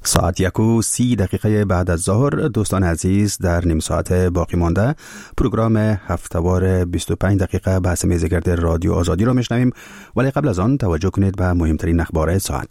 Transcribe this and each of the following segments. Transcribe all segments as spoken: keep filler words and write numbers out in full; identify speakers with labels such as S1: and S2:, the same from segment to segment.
S1: ساعت یک و سی دقیقه بعد از ظهر. دوستان عزیز، در نیم ساعت باقی مانده پروگرام هفته‌وار بیست و پنج دقیقه بحث میزگرد رادیو آزادی را میشنویم، ولی قبل از آن توجه کنید به مهمترین اخبار ساعت.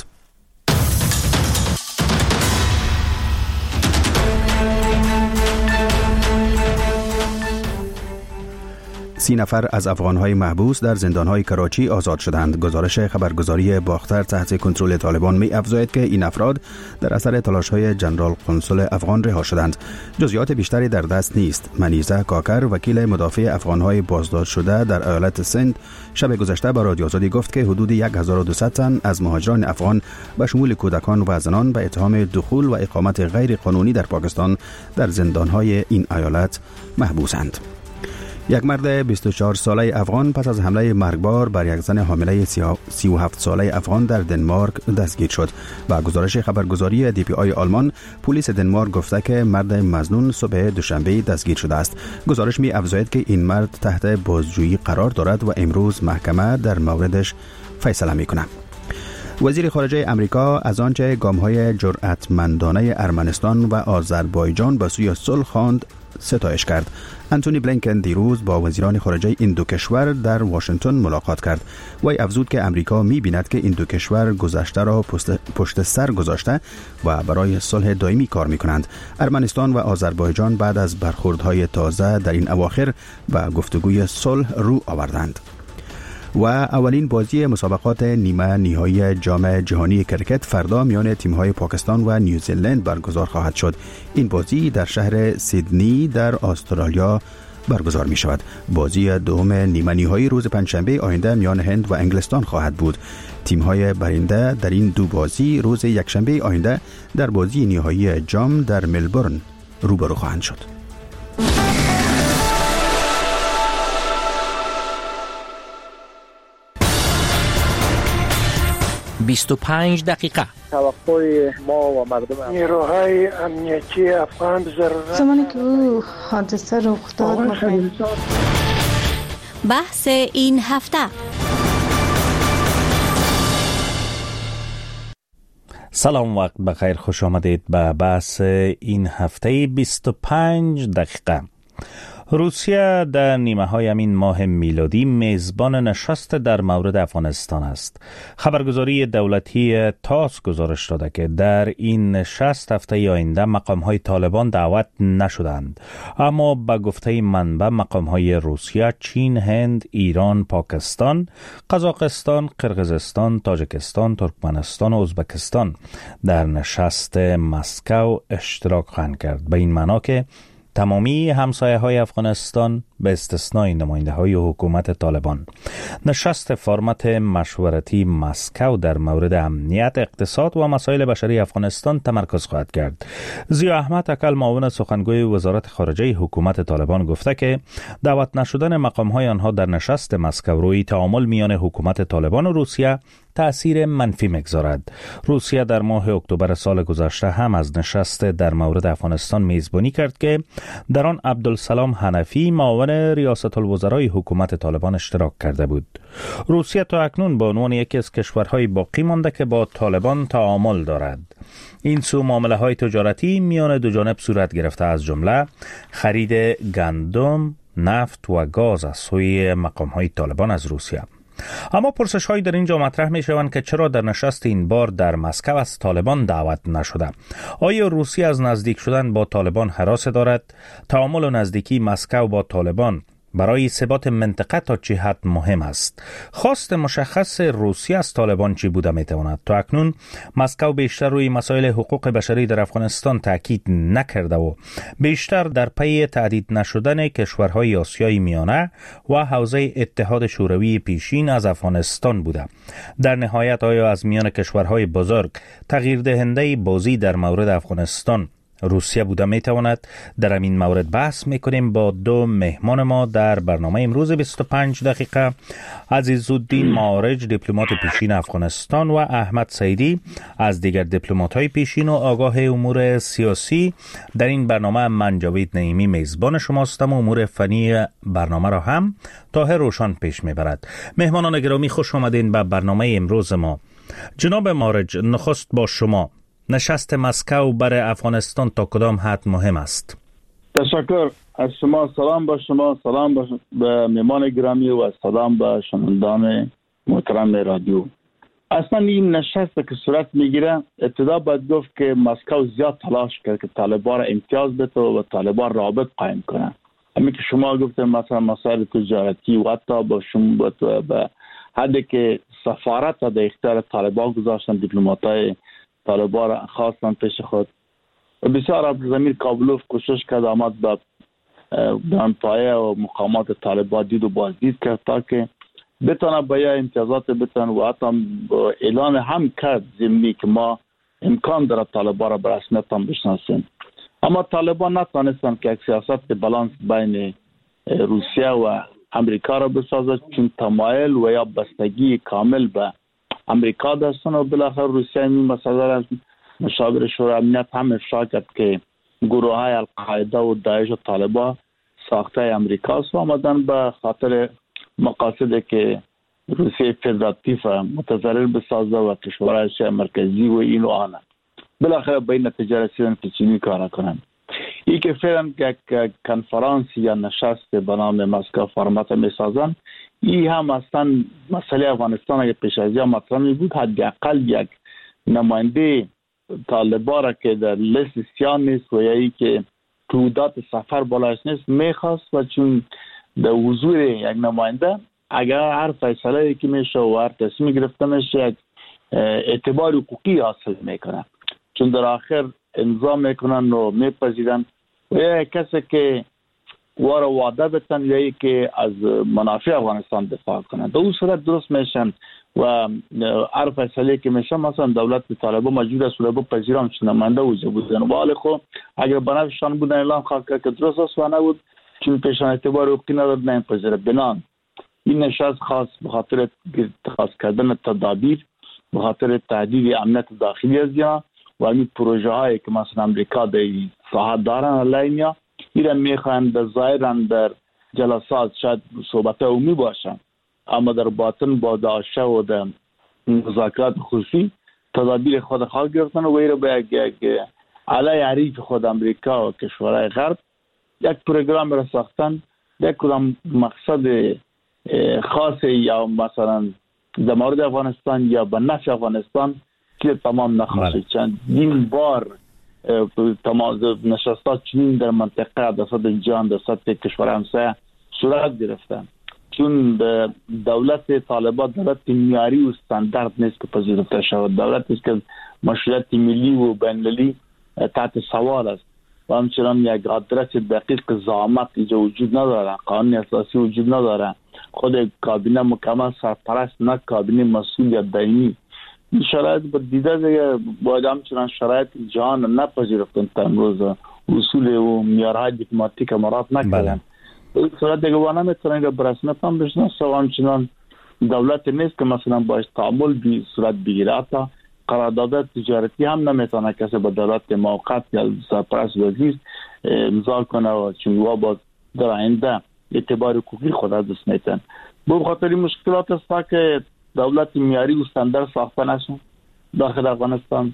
S1: سی نفر از افغانهای محبوس در زندانهای کراچی آزاد شدند. گزارش خبرگزاری باختر تحت کنترل طالبان می افزاید که این افراد در اثر تلاش‌های جنرال قنصل افغان رها شدند. جزئیات بیشتری در دست نیست. منیزه کاکر، وکیل مدافع افغانهای بازداشت شده در ایالت سند، شب گذشته به رادیو آزادی گفت که حدود هزار و دویست تن از مهاجران افغان به شمول کودکان و زنان به اتهام دخول و اقامت غیر قانونی در پاکستان در زندانهای این ایالت محبوسند. یک مرد بیست و چهار ساله افغان پس از حمله مرگبار بر یک زن حامله سی و هفت ساله افغان در دنمارک دستگیر شد. با گزارش خبرگزاری دی پی آی آلمان، پلیس دنمارک گفته که مرد مظنون صبح دوشنبه دستگیر شده است. گزارش می افزاید که این مرد تحت بازجویی قرار دارد و امروز محکمه در موردش فیصله می کند. وزیر خارجه امریکا از آنچه گام‌های جرأتمندانه ارمنستان و آذربایجان به سوی صلح خواند ستایش کرد. انتونی بلینکن دیروز با وزیران خارجه این دو کشور در واشنگتن ملاقات کرد. وی افزود که امریکا می‌بیند که این دو کشور گذشته را پشت سر گذاشته و برای صلح دائمی کار می‌کنند. ارمنستان و آذربایجان بعد از برخوردهای تازه در این اواخر به گفتگوی صلح رو آوردند. و اولین بازی مسابقات نیمه نهایی جام جهانی کرکت فردا میان تیم‌های پاکستان و نیوزیلند برگزار خواهد شد. این بازی در شهر سیدنی در استرالیا برگزار می شود. بازی دوم نیمه نهایی روز پنجشنبه آینده میان هند و انگلستان خواهد بود. تیم‌های برنده در این دو بازی روز یکشنبه آینده در بازی نهایی جام در ملبورن روبرو خواهند شد.
S2: بیست و پنج دقیقه.
S3: توقع ما و مردم
S4: نیروهای امنیتی افغان ضرورت
S5: زمانی که او حادثه رخ داد بخیر.
S6: بحث این هفته.
S7: سلام، وقت بخیر، خوش آمدید به بحث این هفته بیست و پنج دقیقه. روسیه در نیمه های همین ماه میلادی میزبان نشست در مورد افغانستان است. خبرگزاری دولتی تاس گزارش داده که در این نشست هفته آینده مقام های طالبان دعوت نشدند، اما به گفته منبع مقام های روسیه، چین، هند، ایران، پاکستان، قزاقستان، قرقیزستان، تاجیکستان، ترکمنستان و ازبکستان در نشست مسکو اشتراک خواهند کرد. به این معنا که تمامی همسایه های افغانستان به استثنای نماینده های حکومت طالبان. نشست فرمت مشورتی مسکو در مورد امنیت، اقتصاد و مسائل بشری افغانستان تمرکز خواهد کرد. ضیا احمد اکل، معاون سخنگوی وزارت خارجه حکومت طالبان، گفته که دعوت نشدن مقام های آنها در نشست مسکو روی تعامل میان حکومت طالبان و روسیه تأثیر منفی میگذارد. روسیه در ماه اکتبر سال گذشته هم از نشست در مورد افغانستان میزبانی کرد که در آن عبدالسلام حنفی، معاون ریاست الوزرای حکومت طالبان، اشتراک کرده بود. روسیه تا اکنون به عنوان یکی از کشورهای باقی مانده که با طالبان تعامل دارد. این سو معامله های تجارتی میان دو جانب صورت گرفته، از جمله خرید گندم، نفت و گاز از سوی مقام های طالبان از روسیه. اما پرسش هایی در اینجا مطرح می شوند که چرا در نشست این بار در مسکو از طالبان دعوت نشده؟ آیا روسیه از نزدیک شدن با طالبان هراس دارد؟ تعامل و نزدیکی مسکو با طالبان برای ثبات منطقه تا چه حد مهم است؟ خواست مشخص روسیه از طالبان چی بوده میتواند؟ تا اکنون مسکو بیشتر روی مسائل حقوق بشری در افغانستان تاکید نکرده و بیشتر در پی تهدید نشدن کشورهای آسیای میانه و حوزه اتحاد شوروی پیشین از افغانستان بوده. در نهایت آیا از میان کشورهای بزرگ تغییر دهنده بازی در مورد افغانستان روسیه بوده میتواند؟ در همین مورد بحث میکنیم با دو مهمان ما در برنامه امروز بیست و پنج دقیقه. عزیزالدین معارج، دیپلمات پیشین افغانستان، و احمد سعیدی از دیگر دیپلمات‌های پیشین و آگاه امور سیاسی. در این برنامه من جاوید نعیمی میزبان شماستم و امور فنی برنامه را هم طاهر روشن پیش میبرد. مهمانان گرامی، خوش آمدین به برنامه امروز ما. جناب معارج، نخست با شما. نشست مسکو برای افغانستان تا کدام حد مهم است؟
S3: تشکر از شما. سلام به شما، سلام به مهمان گرامی و سلام به شنوندگان محترم رادیو. اصلا این نشست که صورت میگیره، ابتدا باید گفت که مسکو زیاد تلاش کرد که طالبان را امتیاز بده و طالبان رابط قائم کنه. همین که شما گفتید مثلا مسائل تجارتی و حتی با شما به حدی که سفارت در اختیار طالبان گذاشتن، دیپلماتای طالبان را خواستن پیش خود. بسیار عبدالضمیر کابلوف کوشش کرد آمد به دانپایه و مقامات طالبان دید و بازدید کرد تا که بتونه به یا امتیازات بتونه و حتی اعلان هم کرد ضمنی که ما امکان داره طالبان را به رسمیت هم بشناسیم. اما طالبان نتوانستن که یک سیاست بالانس بین روسیه و امریکا را بسازد، چون تمایل و یا بستگی کامل به امریکا داشتن و بالاخره روسیه این مسئله را مشاور شورای امنیت هم افشا کرد که گروه های القاعده و داعش و طالبان ساخته امریکاست و آمدن به خاطر مقاصدی که روسیه فدراتیو متضرر بسازه و کشورهای مرکزی و این و آنه. بالاخره به این نتیجه رسیدن که چینی کار کنند. این که فعلا یک کنفرانس یا نشست به نام مسکو فرمت می سازن، این هم اصلا مسئله افغانستان اگه پیش از یا مطرح می بود، حداقل یک نماینده طالبان را که در لیست سیاه نیست و یا ای که تعداد سفر بالاش نیست میخواست و چون در حضور یک نماینده اگر هر فیصله که میشه و هر تصمیم گرفته میشه یک اعتبار حقوقی حاصل میکنه، چون در آخر امضا میکنن و میپذیرن و یا کسی که وارا وعده بتن یا ای که از منافع افغانستان دفاع کنن در اون صورت درست میشن و هر فیصله که میشه مثلا دولت طالبان مجبور است رو بپذیرن چون نماینده وجود بودن و حال خو اگر بنفشان بودن اعلام خواهد کرد که درست است و نبود چون پیشان اعتبار حقوقی نداد نمیپذیره. بنان این نشست خاص به خاطر اتخاذ کردن تدابیر به خاطر تهدید امنیت داخلی از یا و این پروژه هایی که مثلا امریکا در ساحت دارن علیه ایرا میخواهند در ظاهرن در جلسات شاید صحبت عمومی باشن اما در باطن با داعش و در مذاکرات خصوصی تدابیر خود خواهد گرفتن و ایرا به یک علیه حریف خود امریکا و کشورهای غرب یک پروگرام را ساختن، یک کدام مقصد خاص یا مثلا در مورد افغانستان یا به نفع افغانستان که تمام نخواهد. چند این بار تمام نشستات چنین در منطقه در سطح جهان در سطح کشور همسایه صورت گرفتن، چون دولت طالبان دولت معیاری و استاندارد نیست که پذیرفته شود، دولتی است که مشروعیت ملی و بین‌المللی تحت سوال است و همچنان یک آدرس دقیق ضوابط اینجا وجود نداره، قانون اساسی وجود نداره، خود کابینه مکمل سرپرست نه کابینه مسئول یا دائمی. این شرایط با دیده دیگه باید همچنان شرایط جهان نپذیرفتن تا امروز اصول و معیارهای دیپلماتیک مراعات نکردن. این صورت دیگه وانه میتونن که برسمت هم بشناسه و همچنان دولت نیست که مثلا باید تعامل بی صورت بگیره، حتی قرارداد تجارتی هم نمیتونه کسی با دولت موقت یا سرپرست وزیر امضا کنه و چون وا با در آینده اعتبار حقوقی خود از دست میتن. به خاطر مشکلات است که دولت معیاری و استاندارد ساخته نشد داخل افغانستان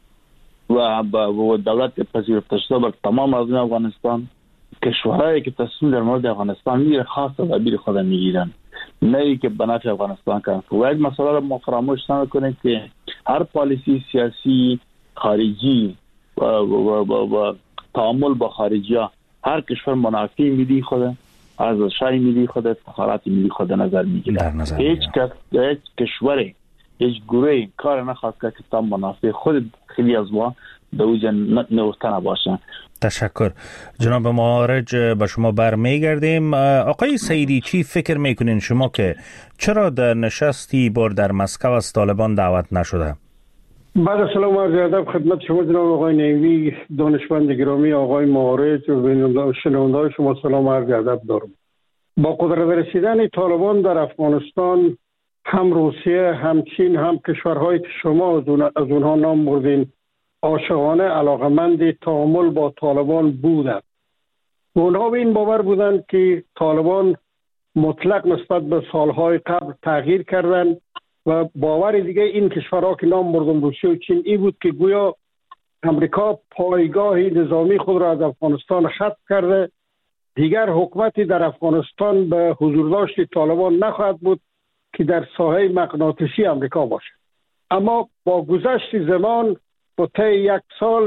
S3: و با دولت پذیرفته شده بر تمام مردم افغانستان. کشورهایی که تصمیم در مورد افغانستان میگیره خاص تدابیر خود میگیرن، نه ای که به نفع افغانستان کنن. و یک مسئله را ما فراموش نکنیم که هر پالیسی سیاسی خارجی و, و, و, و تعامل با خارجی ها هر کشور منافع ملی خود از شای ملی خود افتخارات ملی خود نظر میگیره. هیچ کس هیچ کشوری هیچ گروهی کار نخواهد که تا منافع خود خیلی از ما به اوج نوشتن باشه.
S7: تشکر جناب معارج، به شما برمیگردیم. آقای سعیدی چی فکر میکنین شما که چرا در نشستی بار در مسکو از طالبان دعوت نشده؟
S4: بعد سلام عرض ادب خدمت شما جناب آقای نعیمی، دانشمند گرامی آقای معارج و شنوندگان شما سلام عرض ادب دارم. با قدرت رسیدن طالبان در افغانستان هم روسیه هم چین هم کشورهایی که شما از, از اونها نام بردین عاشقانه علاقمند تعامل با طالبان بودند. اونها به این باور بودند که طالبان مطلق نسبت به سالهای قبل تغییر کردند و باور دیگه این کشورها که نام بردم روسیه و چین ای بود که گویا امریکا پایگاه نظامی خود را از افغانستان ختم کرده. دیگر حکومتی در افغانستان به حضورداشت طالبان نخواهد بود که در ساحه مغناطیسی امریکا باشد. اما با گذشت زمان با طی یک سال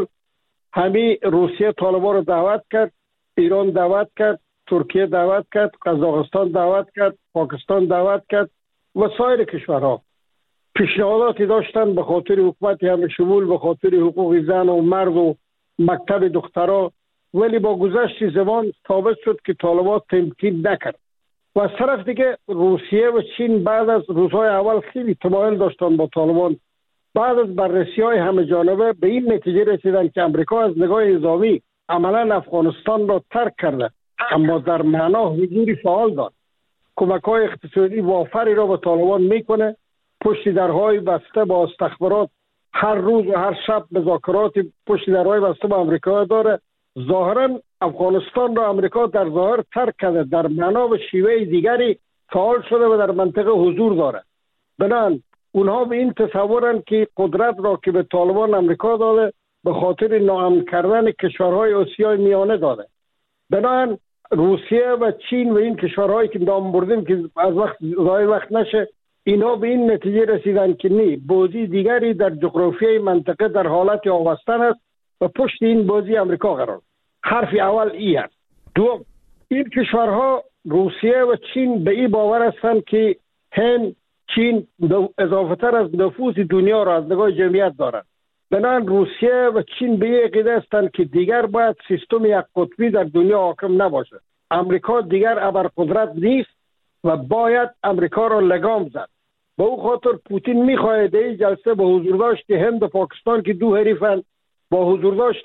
S4: همین روسیه طالبان را دعوت کرد، ایران دعوت کرد، ترکیه دعوت کرد، قزاقستان دعوت کرد، پاکستان دعوت کرد و سایر کشورها پیشنهاداتی داشتند به خاطر حکومت همه شمول، به خاطر حقوق زن و مرد و مکتب دخترها، ولی با گذشت زمان ثابت شد که طالبان تمکین نکرد. و از طرف دیگه روسیه و چین بعد از روزهای اول خیلی تمایل داشتن با طالبان. بعد از بررسی های همه جانبه به این نتیجه رسیدن که امریکا از نگاه نظامی عملا افغانستان را ترک کرده، اما در معنا حضوری فعال داد. کمک های اقتصادی وافری را به طالبان میکنه، پشت درهای بسته با استخبارات هر روز و هر شب مذاکرات پشت درهای بسته با امریکا داره. ظاهرا افغانستان را امریکا در ظاهر ترک کرده، در معنا و شیوه دیگری فعال شده و در منطقه حضور داره. بنابراین اونها به این تصورن که قدرت را که به طالبان امریکا داده به خاطر ناامن کردن کشورهای آسیای میانه داده. بنابراین روسیه و چین و این کشورهایی که نام بردیم که از وقت ضایع وقت نشه، اینا به این نتیجه رسیدن که نه، بازی دیگری در جغرافیای منطقه در حالت آوستن است و پشت این بازی امریکا قرار. حرف اول ای است. دوم، این کشورها روسیه و چین به این باور هستند که هند، چین اضافه تر از نفوذ دنیا را از نگاه جمعیت دارند. بنابراین روسیه و چین به این عقیده هستند که دیگر باید سیستم یک قطبی در دنیا حاکم نباشد. امریکا دیگر ابرقدرت نیست و باید امریکا را لگام زد. به او خاطر پوتین میخواهد در این جلسه با حضور داشت هند و پاکستان که دو حریفند، با حضور داشت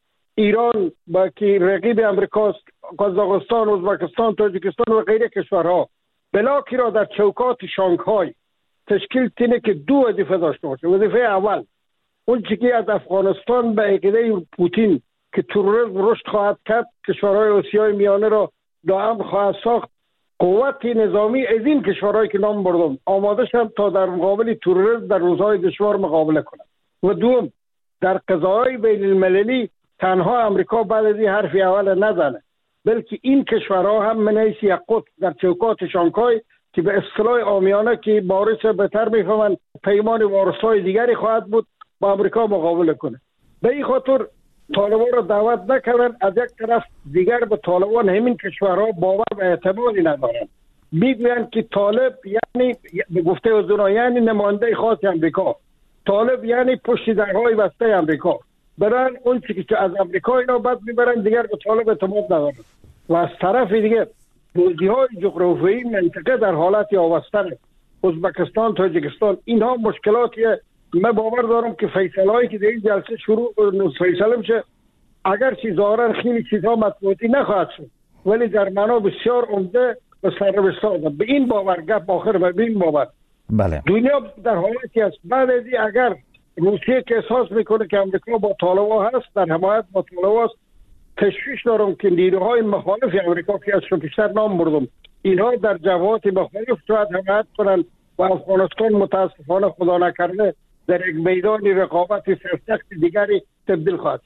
S4: ایران با که رقیب امریکاست، قزاقستان، ازبکستان، تاجیکستان و غیره کشورها، بلاکی را در چوکات شانگهای تشکیل تینه که دو وظیفه داشته باشه. وظیفه اول اون چیزی که از افغانستان به عقیده پوتین که تروریسم رشد خواهد کرد، کشورهای آسیای میانه را دائم خواهد ساخت، قوت نظامی از این کشورهایی که نام بردم آماده شد تا در مقابل تروریسم در روزهای دشوار مقابله کنند. و دوم، در قضاهای بین المللی تنها امریکا بعد از این حرفی اول نزنه، بلکه این کشورها هم من حیث یک قطب در چوکات شانگهای که به اصطلاح عامیانه که بارش بهتر میفهمند پیمان وارسای دیگری خواهد بود با امریکا مقابله کنه. به این خاطر طالبان را دعوت نکردن. از یک طرف دیگر به طالبان همین کشورها باور و اعتمادی ندارند. میگویند که طالب یعنی به گفته اونا یعنی نماینده خاص امریکا، طالب یعنی پشت درهای بسته امریکا. برن اون چیزی که از امریکا اینا بعد میبرن دیگر به طالب اعتماد ندارن. و از طرف دیگه بازی‌های جغرافیایی منطقه در حالت آوستن، ازبکستان، تاجیکستان، اینها مشکلاتیه. من باور دارم که فیصله‌ای که در این جلسه شروع فیصله میشه، اگر چی ظاهرا خیلی چیزها مطبوعاتی نخواهد شد، ولی در معنا بسیار عمده و سربسته. به این باور گپ آخر به این باور
S7: بله
S4: دنیا در حالتی است. بعد از این اگر روسیه که احساس میکنه که امریکا با طالبان هست، در حمایت با طالبان است، تشویش دارم که نیروهای مخالف امریکا که از پیشتر نام بردم اینها در جبهات مختلف شاید حمایت کنند و افغانستان متاسفانه خدا نکرده در یک میدان رقابت سرسخت دیگری تبدیل خواهد.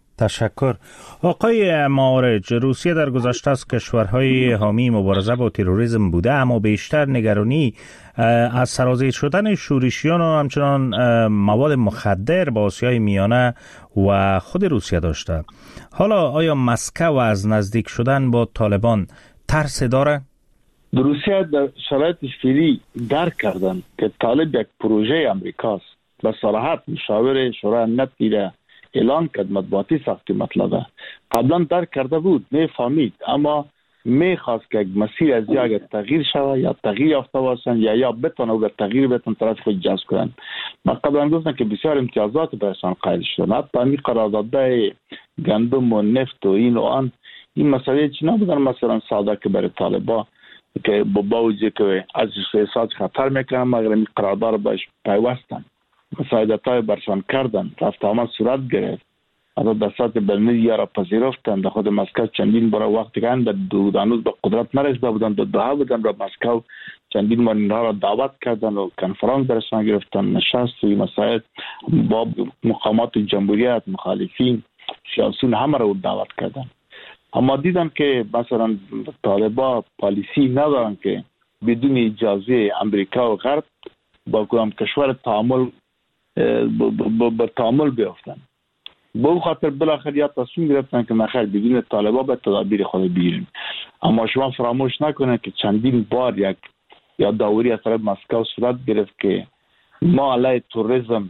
S7: تشکر. آقای معارج، روسیه در گذشته از کشورهای حامی مبارزه با تروریسم بوده، اما بیشتر نگرانی از سرازیر شدن شورشیان و همچنان مواد مخدر با آسیای میانه و خود روسیه داشته. حالا آیا مسکو از نزدیک شدن با طالبان ترس داره؟
S3: روسیه در شرایط فعلی درک کردن که طالب یک پروژه امریکاست و صراحت مشاور شورای امنیت دیده اعلان کرد مطبوعاتی سخت که مطلبه قبلا درک کرده بود، میفهمید، اما میخواست که یک مسیر از یا اگر تغییر شود یا تغییر یافته باشن یا یا بتونه اگر تغییر بتونه طرف خود جذب کنن. من قبلا گفتم که بسیار امتیازات برشان قائل شدن، حتی این قرارداد گندم و نفت و این و آن، این مسئله چی نبودن مثلا ساده که برای طالبا که با باوجه که از اقتصاد خطر میکنن مگر این قرارداد باش پیوستن مساعدت های برشان کردن، رفت آمد صورت گرفت، از دستات بلنی را پذیرفتن. در خود مسکو چندین برای وقتی که در دو دانوز به قدرت نرسیده بودن، دو دها بودن را مسکو چندین بار اینها را دعوت کردن و کنفرانس درشان گرفتن، نشست و مسائل با مقامات جمهوریت، مخالفین، سیاسیون همه را دعوت کردن. اما دیدن که مثلا طالبان پالیسی ندارن که بدون اجازه امریکا و غرب با کدام کشور تعامل با تعامل بیافتن. به اون خاطر بالاخره یا تصمیم گرفتن که نخیر بدون طالبان به تدابیر خود بگیریم. اما شما فراموش نکنید که چندین بار یک یا داوری از طرف مسکو صورت گرفت که ما علیه توریسم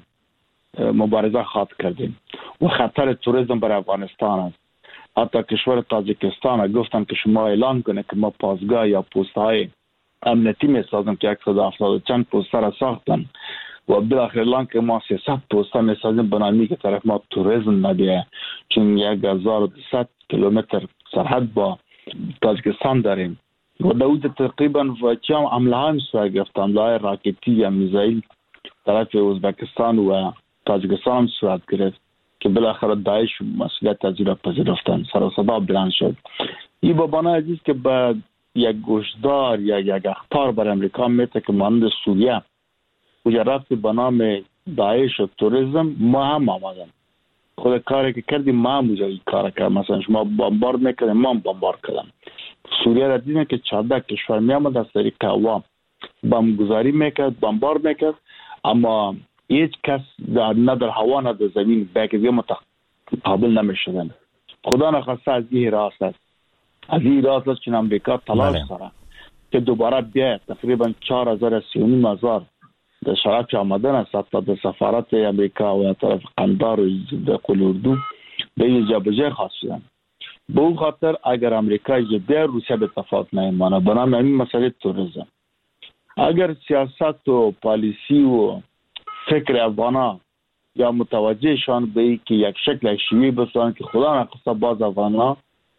S3: مبارزه خواهد کردیم و خطر توریسم برای افغانستان است. حتی کشور تاجیکستان گفتن که شما اعلان کنه که ما پاسگاه یا پست های امنیتی می سازم که صد و هفتاد چند پست را ساختن و بالاخره اعلان که ما سیصد پست می سازیم بنامی که طرف ما توریسم نبیه، چون یک هزار و دویست کیلومتر سرحد با تاجیکستان داریم و داود تقریبا و چم عمله های صورت گرفت، عمله های راکتی یا میزایل طرف ازبکستان و تاجیکستان هم صورت گرفت که بالاخره داعش مسئولیت از را پذیرفتن، سر و صدا بلند شد. این با بنا عزیز که به یک گوشدار یا یک اخطار بر امریکا میته که مانند سوریه کجا رفت به نام داعش و توریسم ما هم آمدن خود کاری که کردیم ما هم اونجا کار کردیم. مثلا شما بمبارد میکردیم ما هم بمبارد کردیم. سوریه را دیدیم که چهارده کشور میامد از طریق هوا بمبگذاری میکرد، بمبارد میکرد، اما هیچ کس نه در هوا نه در زمین بکردی متقابل نمیشدن. خدا نخواسته از این راست است از این راست است چون امریکا تلاش داره که دوباره بیاید. تقریبا چهار هزار سی و نیم هزار در شرایط آمدن است حتی در سفارت امریکا و طرف قندار و در قلوردو به اینجا بجای خواست شدن. به اون خاطر اگر امریکا اینجا بیاید روسیه به تفاوت نیمانه بنام همین مسئله توریسم. اگر سیاست و پالیسی و فکر افغانا یا متوجهشان به ای که یک شکل شیوه بسازن که خدا نخواسته باز افغانا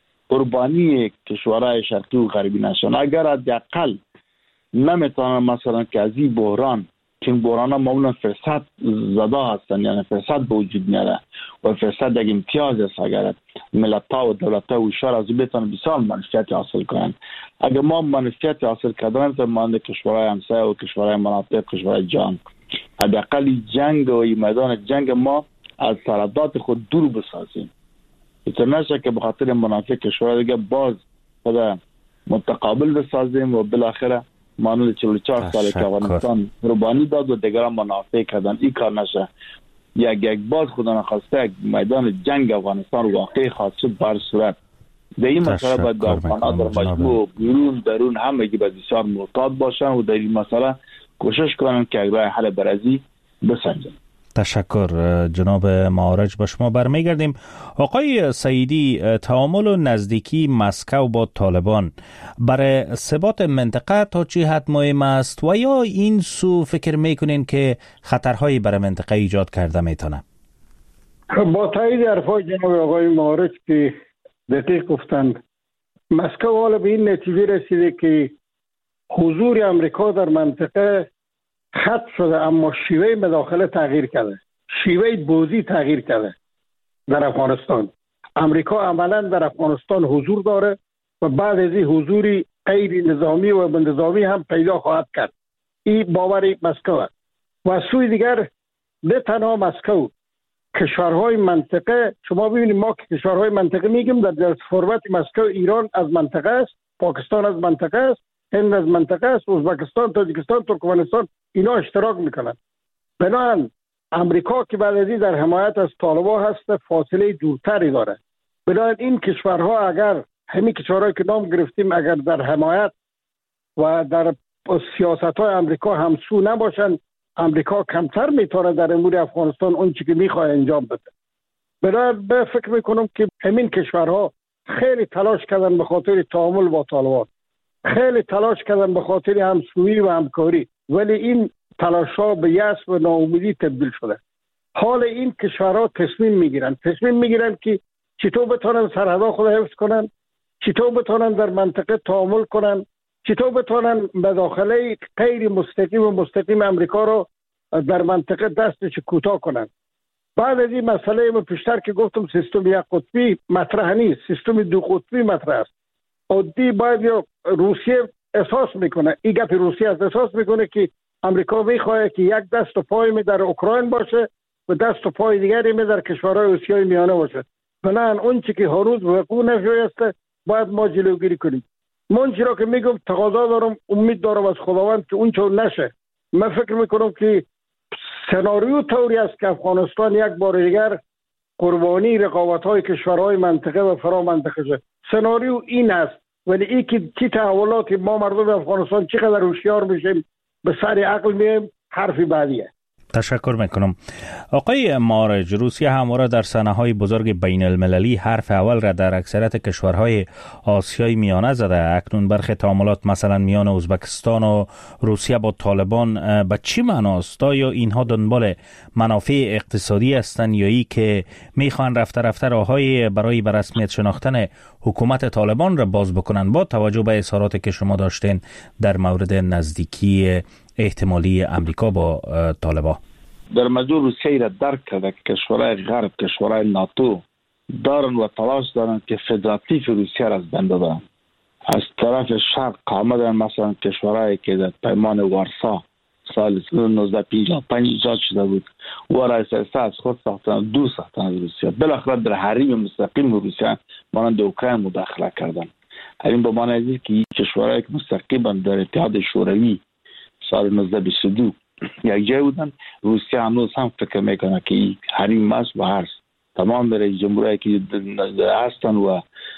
S3: قربانی کشورهای شرقی و غربی نشن، اگر حداقل نمیتونن مثلا که از این بحران که این بحران ها معمولا فرصت زده هستن، یعنی فرصت به وجود میاره و فرصت یک امتیاز است اگر ملت ها و دولت ها و شهر از بتونن بسیار منفعت حاصل کنن. اگر ما منفعت حاصل کردن تا مانند کشورهای همسایه و کشورهای مناطق کشورهای جهان حداقل جنگ و میدان جنگ ما از سرحدات خود دور بسازیم اینطور نشه که به خاطر منافع کشورها دیگه باز خود متقابل بسازیم و بالاخره مانند چهل و چهار سال که افغانستان قربانی داد و دیگران منافع کردن. این کار نشه. یک یک باز خدا نخواسته میدان جنگ افغانستان واقعی خواهد شد بر صورت در این مسئله باید افغان‌ها در مجموع بیرون درون همگی باید بسیار محتاط باشن و در این مسئله کوشش کنن که راه حل برازی بسنجن.
S7: تشکر جناب معارج. با شما برمیگردیم. آقای سعیدی، تعامل و نزدیکی مسکو با طالبان برای ثبات منطقه تا چه حد مهم است و یا این سو فکر میکنین که خطرهایی برای منطقه ایجاد کرده میتونه؟
S4: با تایید حرفای جناب آقای معارج که دقیق گفتند، مسکو حالا به این نتیجه رسیده که حضور امریکا در منطقه ختم شده، اما شیوه مداخله تغییر کرده، شیوه بازی تغییر کرده. در افغانستان امریکا عملا در افغانستان حضور داره و بعد از این حضوری غیر نظامی و نظامی هم پیدا خواهد کرد. این باور مسکو است. و سوی دیگر نه تنها مسکو، کشورهای منطقه، شما ببینید ما که کشورهای منطقه میگیم در جلسه فرمت مسکو ایران از منطقه است، پاکستان از منطقه است، هند از منطقه است، ازبکستان، تاجیکستان، ترکمنستان اینا اشتراک میکنن. بنابراین امریکا که بعد از این در حمایت از طالبان هست فاصله دورتری داره. بنابراین این کشورها اگر همین کشورهایی که نام گرفتیم اگر در حمایت و در سیاست های امریکا همسو نباشن، امریکا کمتر میتونه در امور افغانستان اون چیزی که میخواد انجام بده. بنابراین به فکر میکنم که همین کشورها خیلی تلاش کردن به خاطر تعامل با طالبان، خیلی تلاش کردن به خاطر همسویی و همکاری، ولی این تلاش ها به یأس و ناامیدی تبدیل شده. حال این کشورها تصمیم میگیرن تصمیم میگیرن که چطور بتونن سرحدها خود حفظ کنن، چطور بتونن در منطقه تعامل کنن، چطور بتونن مداخله غیر مستقیم و مستقیم امریکا رو در منطقه دستش کوتاه کنن. بعد از این مسئله ما پیشتر که گفتم سیستم یک قطبی مطرح نیست، سیستم دو قطبی مطرح است. عادی باید یا روسیه احساس میکنه، این گپ روسیه است، احساس میکنه که امریکا میخواد که یک دست و پای می در اوکراین باشه و دست و پای دیگری می در کشورهای آسیای میانه باشه. بنابراین اون چی که هنوز وقوع نشده است باید ما جلوگیری کنیم. من چرا که میگم تقاضا دارم، امید دارم از خداوند که اون چون نشه. من فکر میکنم که سناریو طوری است که افغانستان یک بار دیگر قربانی رقابت‌های کشورهای منطقه و فرا منطقه شد. سناریو این است، ولی این که چی تحولاتی ما مردم افغانستان چقدر هوشیار میشیم به سر عقل میم حرفی بعدیه.
S7: تشکر میکنم. آقای مارج، روسیه همواره در صحنه‌های بزرگ بین المللی حرف اول را در اکثریت کشورهای آسیای میانه زده. اکنون برخی تعاملات مثلا میان ازبکستان و روسیه با طالبان به چی معناست؟ آیا اینها دنبال منافع اقتصادی هستند یا ای که میخوان رفته رفته راههای برای به رسمیت شناختن حکومت طالبان را باز بکنن با توجه به اظهاراتی که شما داشتین در مورد نزدیکی احتمالی امریکا با طالبان؟
S3: در مجموع روسیه را درک کرده که کشورهای غرب، کشورهای ناتو دارن و تلاش دارن که فدراتیو روسیه را از بین ببرن. از طرف شرق آمدن مثلا کشورهایی که در پیمان وارسا سال نوزده پنجاه و پنج ایجاد شده بود و را از خود ساختن، دو ساختن از روسیه. بالاخره در حریم مستقیم روسیه مانند اوکراین مداخله کردن. حریم به معنی که این کشورهایی که مستقیما در اتحاد شوروی سال نوزده بیست و دو یک جای بودن، روسیه هنوز هم فکر میکنه که این حریم است و هست. تمام رئیس جمهورایی که هستن و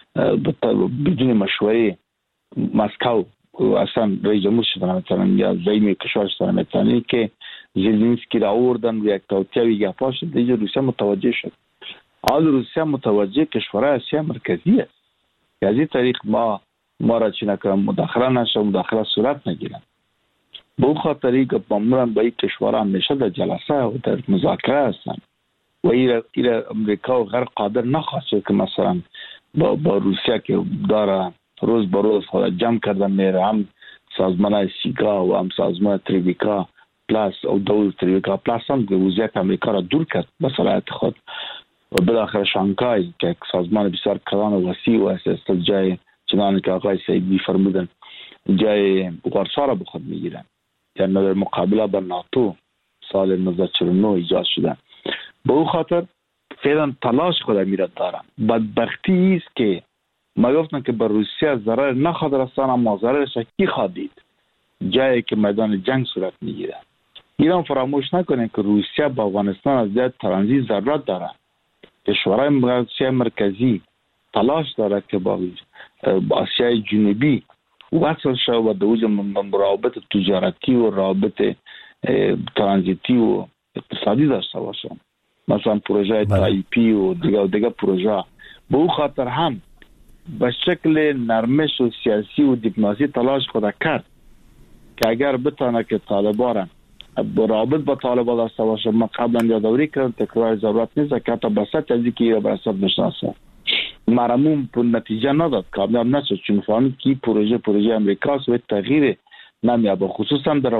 S3: بدون مشوره مسکو اصلا رئیس جمهور شدن مثلا یا زعیم کشور شدن مثلا که زلنسکی را آوردن و یک توطئه گپا شد، دیگه روسیه متوجه شد. حال روسیه متوجه کشورهای آسیا مرکزی است. از این طریق ما ما را چی نکنم مداخله نشه، مداخله صورت نگیرن. به اون خاطری که معمولا با این کشورها همیشه در جلسه و در مذاکره هستن و این امریکا و غرب قادر نخواست که مثلا با, با روسیه که داره روز به روز خود جمع کردن میره، هم سازمان سیگا و هم سازمان تریبیکا پلاس او دول تریبیکا پلاس هم که وضعیت امریکا را دور کرد به صلاحیت خود و بالاخره شانگهای که سازمان بسیار کلان و وسیع و است جای چنانه که آقای سیدی فرمودن جای وارسا را به خود میگیرن، یعنی در مقابله با ناتو سال نوزده چهل و نه ایجاد شده. به اون خاطر فعلا تلاش خود میره دارن. بدبختی است که ما گفتن که بر روسیه ضرر نخواد رسان، اما ضررش کی خواهد جایی که میدان جنگ صورت میگیره. ایران فراموش نکنه که روسیه با افغانستان از جهت ترانزیت ضرورت داره. کشورهای آسیای مرکزی تلاش داره که با آسیای جنوبی وصل شد و دوج روابط تجارتی و روابط ترانزیتی و اقتصادی داشته باشه، مثلا پروژه تایپی و دیگه دیگه پروژه. به اون خاطر هم به شکل نرمش و سیاسی و دیپلماسی تلاش خود کرد که اگر بتونه که طالبان رابط با طالبان داشته باشه. ما قبلا یادآوری کردم، تکرار ضرورت نیست که حتی بسط از اینکه ایران برسات بشناسه مرموم پر نتیجه نداد، کامیاب نشد، چون فهمید که پروژه پروژه امریکاست و تغییر نمیابه. خصوصا در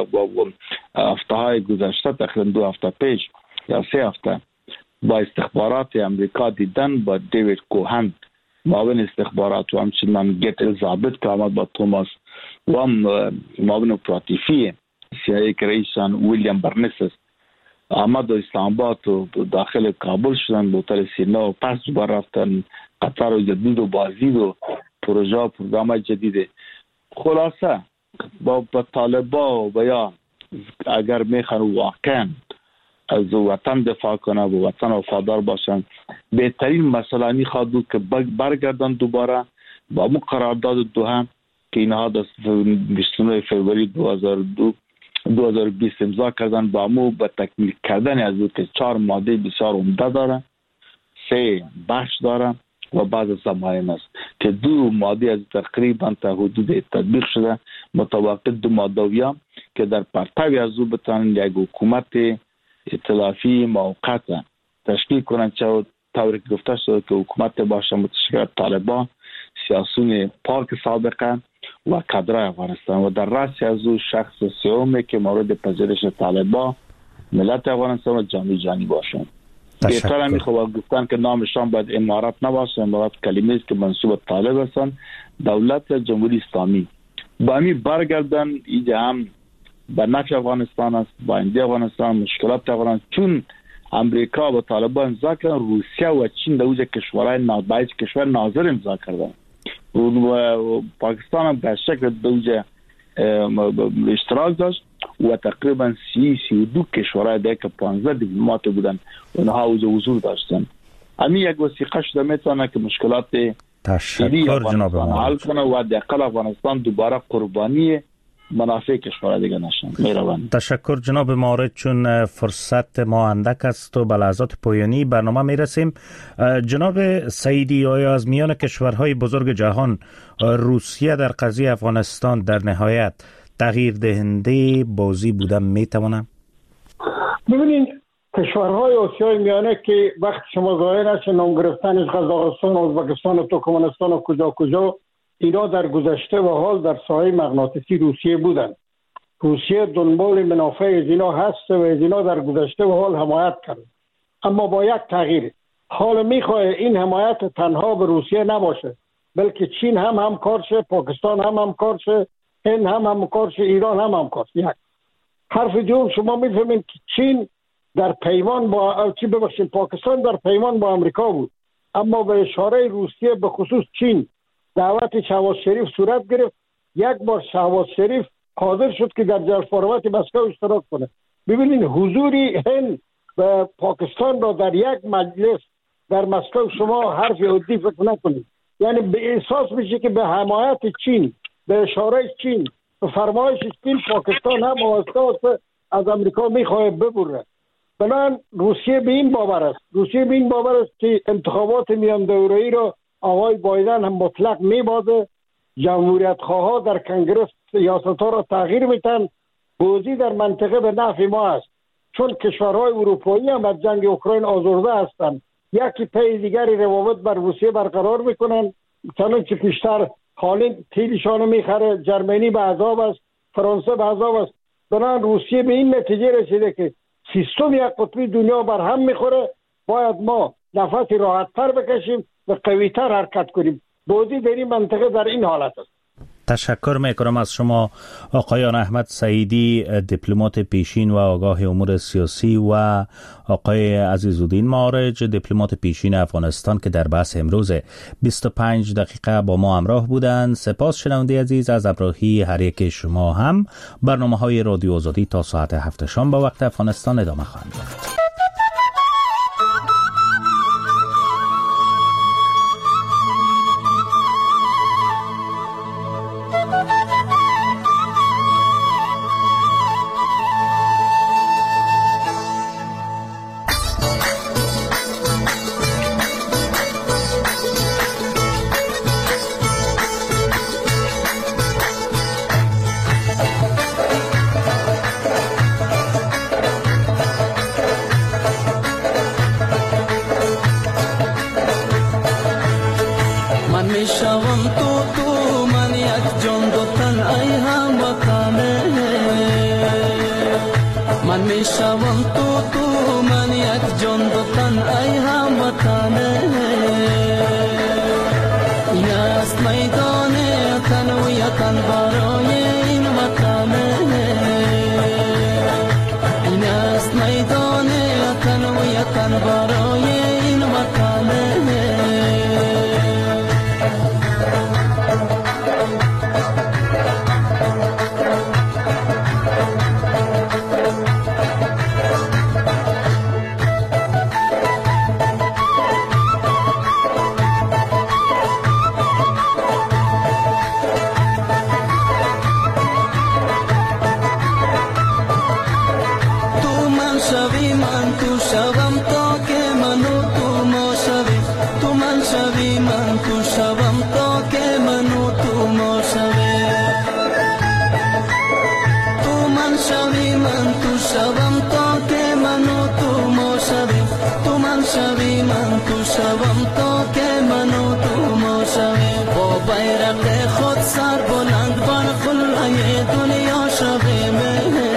S3: هفته های گذشته، تقریبا دو هفته پیش یا سه هفته با استخبارات امریکا دیدن با دیوید کوهن معاون استخبارات و همچنان گت الزابت که آمد با توماس و هم معاون اپراتیفی سیایی که رئیسان ویلیام برنس آمد و اسلام آباد و داخل کابل شدن، به هتل سینا و پس دوباره رفتن قطر و جدید و بازدید و پروژه و پروگرام جدید. خلاصه با طالبا و یا اگر میخوان واقعا از وطن دفاع کنه و وطن وفادار باشن، بهترین مسئله این خواهد بود که برگردن دوباره با مو قرارداد دوحه که اینها در بیست و نه فوریه دو هزار و دو دو هزار و بیست امضا کردن، با مو به تکمیل کردن از او که چهار ماده بسیار عمده داره، سه بخش داره و بعض از مهم است که دو ماده از تقریبا تا حدود تطبیق شده، مطابق دو ماده‌ها که در پرتوی از او بتانند یک حکومت ائتلافی موقت تشکیل کنند، چه طوری که گفته شده که حکومت باشه متشکل از طالبان، سیاسون پاک سابقه و کادرای افغانستان و در رأس از او شخص سومی که مورد پذیرش طالبان ملت افغانستان و جامعه جهانی باشند. بهتر همی خواه گفتن که نامشان باید امارات نباشه. امارات کلمه است که منصوب طالب هستند. دولت جمهوری اسلامی با امی برگردن اینجا هم به نفع افغانستان است، با آینده افغانستان مشکلات افغانستان، چون امریکا با طالبان امضا کردن، روسیه و چین در اوج کشورهای نابایز کشور ناظر امضا کردن و پاکستان هم به شکل در اوج اشتراک داشت و تقریبا سی سی و دو کشورهای دیگه که پانزده دیپلمات بودن اونها اوج حضور داشتن. امی یک وثیقه شده میتونه که مشکلات
S7: تشکر جناب
S3: حل کنه و داخل افغانستان دوباره قربانی منافع کشور دیگه نشن. مهربان.
S7: تشکر جناب مارد. چون فرصت ما اندک است و به لحظات پایانی برنامه میرسیم، جناب سعیدی، آیا از میان کشورهای بزرگ جهان روسیه در قضیه افغانستان در نهایت تغییر دهنده بازی بودن میتونه؟
S4: ببینید کشورهای آسیای میانه که وقت شما ظاهر است نام گرفتن قزاقستان، ازبکستان و ترکمنستان و کجا کجا، اینا در گذشته و حال در سایه مغناطیسی روسیه بودند. روسیه دنبال منافع از اینا هست و از اینا در گذشته و حال حمایت کرد، اما با یک تغییر. حال میخواه این حمایت تنها به روسیه نباشه، بلکه چین هم همکار شه، پاکستان هم همکار شه، هند هم همکار شه، ایران هم همکار شه. یک حرف دوم، شما میفهمید که چین در پیمان با چی ببخشید پاکستان در پیمان با امریکا بود، اما به اشاره روسیه به خصوص چین دعوت شهباز شریف صورت گرفت. یک بار شهباز شریف حاضر شد که در جلسه‌آوری مسکو اشتراک کنه. ببینید حضوری هند و پاکستان را در یک مجلس در مسکو شما حرف عادی فکر نکنید، یعنی به احساس میشه که به حمایت چین، به اشاره چین، به فرمایش چین پاکستان هم واسطه از امریکا میخواد ببره. بنابراین روسیه به این باور است، روسیه به این باور است که انتخابات میان دوره‌ای را آقای بایدن هم مطلق میبازه، جمهوریت خواها در کنگره سیاست‌ها را تغییر میتن، بازی در منطقه به نفع ما است، چون کشورهای اروپایی هم از جنگ اوکراین آزرده هستند، یکی پی دیگری روابط بر روسیه برقرار میکنن، چنانچه پیشتر هالند تیلشان میخره، جرمنی به عذاب است، فرانسه به عذاب است. بنابراین روسیه به این نتیجه رسیده که سیستم یک قطبی دنیا بر هم میخوره، باید ما نفسی راحت‌تر بکشیم و قوی‌تر حرکت کنیم. بازی در این منطقه در این حالت است.
S7: تشکر میکنم از شما آقایان احمد سعیدی، دیپلمات پیشین و آگاه امور سیاسی، و آقای عزیزالدین مارج، دیپلمات پیشین افغانستان، که در بحث امروز بیست و پنج دقیقه با ما همراه بودند. سپاس شنونده عزیز از همراهی هر یک شما. هم برنامه‌های رادیو آزادی تا ساعت هفت شام با وقت افغانستان ادامه خواهند یافت.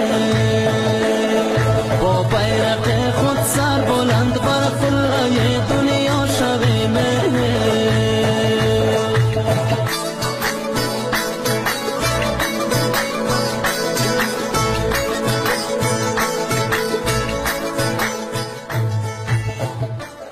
S6: با بیرق خود سر بلند بر قلعه